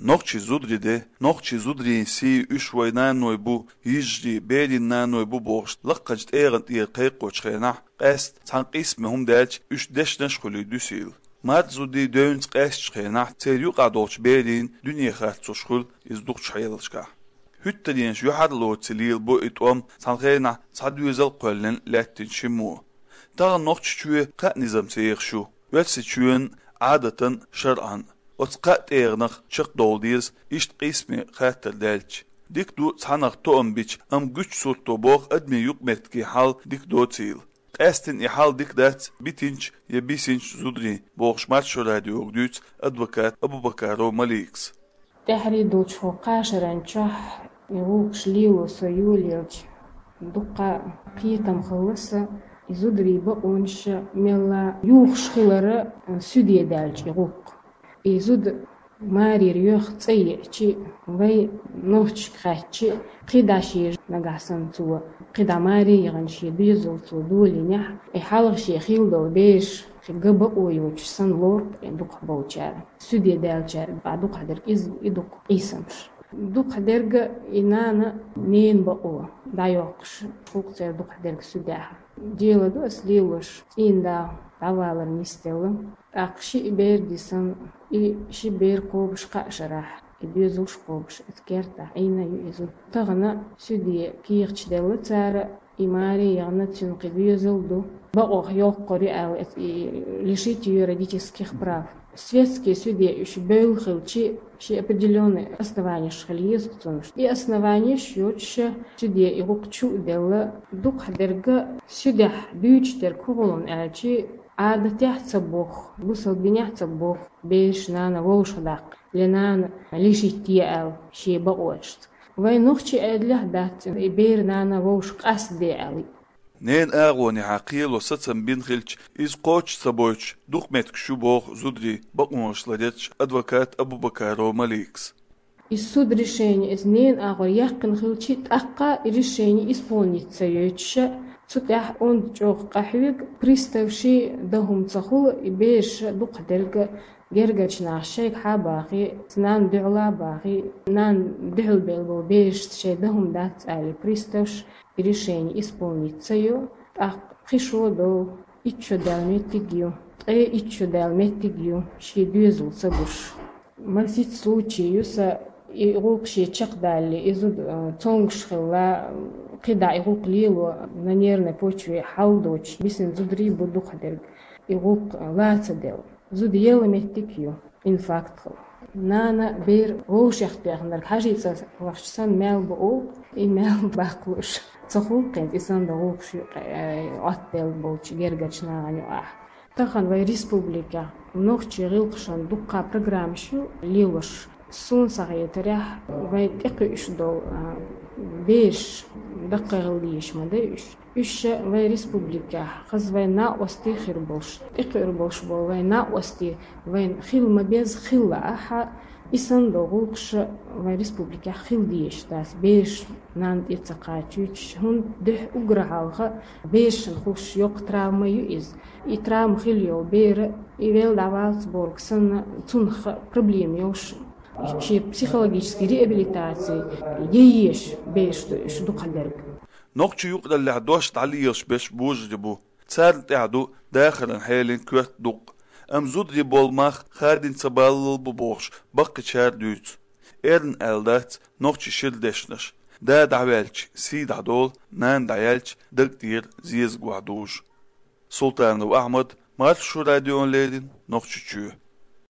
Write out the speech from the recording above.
Noqchi zudride, noqchi zudrin si ushwaynan noybu, yijdi bedin nan noybu boğst, laqajt eğant yer qayqoç xena, qast tanqis mehum delç, üş deşneş xulu düsil. Mat zudi dönç qast xena, teryu qadoç bedin, dünya xatsoşxul, izduq çayılışqa. Hüttediyens yuhadlo tilil bu itom, tanqena sadüzel qollen lattin shimu. Dağa noqchi çüye qa nizam seyxşu, vetsi çüyen adatan şar'an. Otqat eğnaq çık doldiz işt qismi xatter delç. Dik du sanaq to'm biç am güç surto boq admi yukmetki hal dik do til. Qastin ihal dik dat bitinç ya bisinç zudri boqşmat şoradi ogdüt advokat Abubakaro Maliks. تحريدو تشوقا شرنشح يغوق شليو سيوليج دقا قيتم خلصة يزودري بقونش ملا يوخش خلرة سودية دالج يغوق يزود ماري ريوخ تسيئتي وي نوش خاتشي قيداشي نغاسن تو قيدا ماري يغنشي بيزو تو دولي نح يحالغشي خيل دو بيش قبق ويوش سن لورب دوق بوچار سودية دالجار بعدوق هدرق يدوق قيسمش دوق هدرق إنانا نين بقوة دا يوقش فوق تير دوق هدرق سوداها ديلا دو أسليلوش إن دا دعوالر نستيلم أقشي إبير ديسان إشي بير قوبش قاشراح إبيزوش قوبش إتكيرتا إينا يؤذو تغنى سودية كيغش ديلا تارا إماري يغنى تنقي بيزلدو بقوخ يوقوري أو лишить ее родительских прав. Светские судьи еще бейлхилчи, что определенные основания шхалиез, и основания счетче судьи и рукчу дела дух дерга судья бючтер куглон элчи عادة تحت بوخ بوصل بنحت بوخ بيش نانا ووشدق لنانا ليشي تيال شي بقوشت وين نخشي أدله دات بير نانا ووش قصد علي نين آغوني حقيل وستن بينخلش إز قوش سبوش دوخمتك شبوخ زودري بقوش لديتش أدوكات أبو بكارو ماليكس السود решение из нин агор яқын хилчит аққа решение исполнится юча цутях он чох қахвик приставши дахум цахул и беш дуқдерга гергач нашек хабахи снан дула бахи нан духл белбо беш шей дахум дат али приставш решение исполнится ю ақ қишо до ичо далметигю ичо далметигю ши дюзл сабуш масит случай юса يغوق شيء чакдали изуд цонгшхла قدا يغوق ليلو на нервной почве халдоч бисен зудри буду хадер يغوق لا تدل زود يلا متكيو инфаркт нана бер ошах бягнар хажица вахшсан мел бо и мел баклуш цохулкент исан да ошх аттел болч гергачна аня тахан вай республика нохчи гылкшан дукка программшу лилош سون صغير تريح وين إقيش دو بيش دقيق ليش ما ديش إيش وين ريسبوبليكا خز وين نا وستي خير بوش إقير بوش بو وين نا وستي وين خيل ما بيز خيل أحا إسان دو غلقش وين ريسبوبليكا خيل ديش تاس بيش ناند إتساقاتيش هون ده أقرعالها بيش نخوش يوق تراما يؤز إترام خيل يو بير إيوال دعوالت بورك سن تنخ проблем يوش شيء психологической реабилитации يعيش بيش شو قدرك نقطة يقدر اللي عدوش تعليش بيش بوجبو صار تعدو داخل حالين كوت دق أم زود بولماخ خادين سبال ببوش بقى شار دوت إرن ألدات نقطة شيل دشنش دا دعوالش سيد عدول نان دعيالش دكتير زيز قوعدوش سلطان وأحمد مارش راديون ليدين نقطة